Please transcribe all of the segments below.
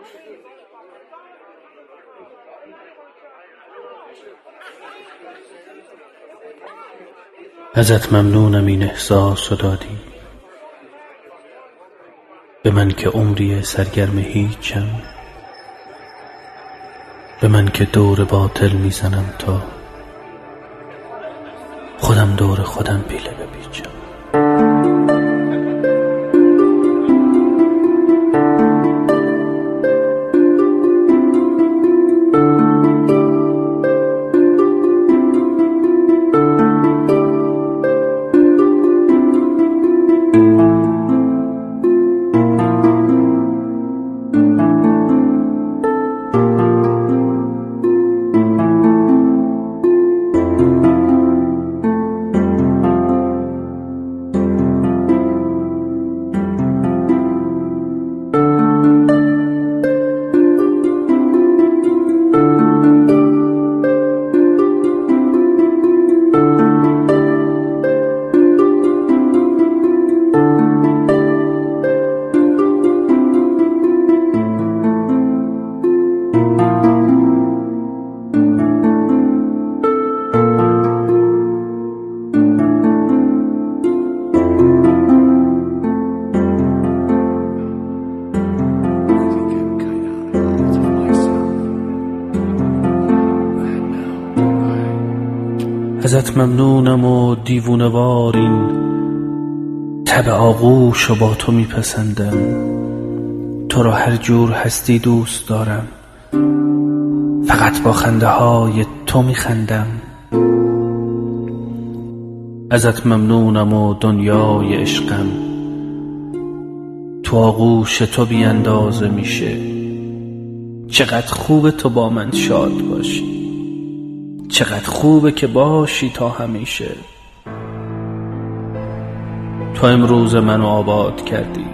ازت ممنونم این احساسو دادی به من که عمری سرگرم هیچم، به من که دور باطل میزنم تا خودم دور خودم پیله بپیچم. ازت ممنونم و دیوونه‌وار این تب آغوشو با تو میپسندم، تو را هر جور هستی دوست دارم، فقط با خنده های تو میخندم. ازت ممنونم و دنیای عشقم تو آغوش تو بی اندازه میشه، چقدر خوبه تو با من شاد باشی، چقدر خوبه که باشی تا همیشه. تو امروز منو آباد کردی،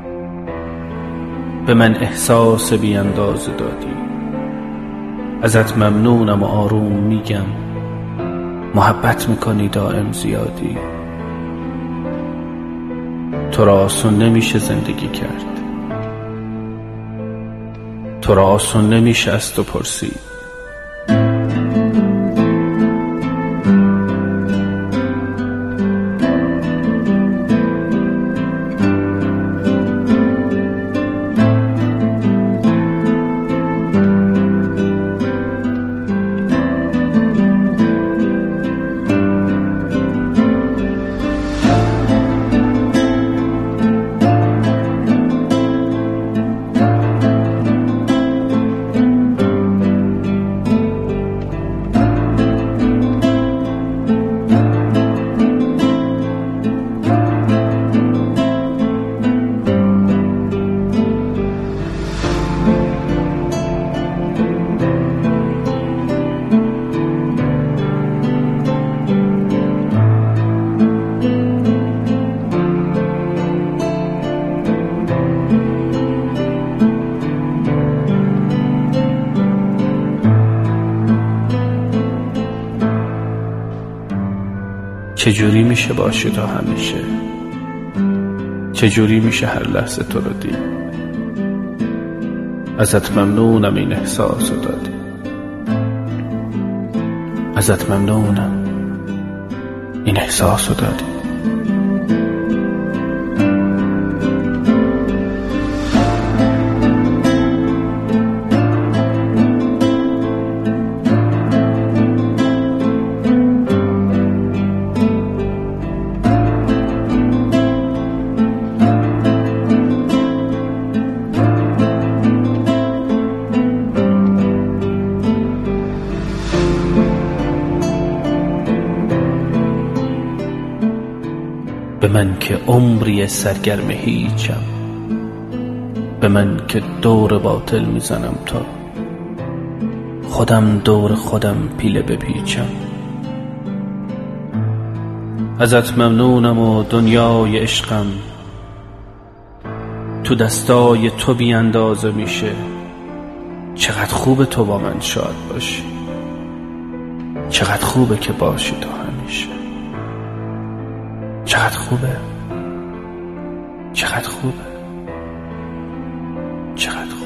به من احساس بی اندازه دادی. ازت ممنونم و آروم میگم محبت میکنی دائم زیادی. تو را آسون نمیشه زندگی کرد، تو را آسون نمیشه از تو پرسید. چجوری میشه باشی تا همیشه؟ چجوری میشه هر لحظه تو رو دید؟ ازت ممنونم این احساسو دادی، ازت ممنونم این احساسو دادی. به من که عمری سرگرم هیچم، به من که دور باطل میزنم تا خودم دور خودم پیله بپیچم. ازت ممنونم و دنیای عشقم تو دستای تو بی اندازه میشه، چقدر خوبه تو با من شاد باشی، چقدر خوبه که باشی تا همیشه. چقدر خوبه، چقدر خوبه، چقدر خوبه.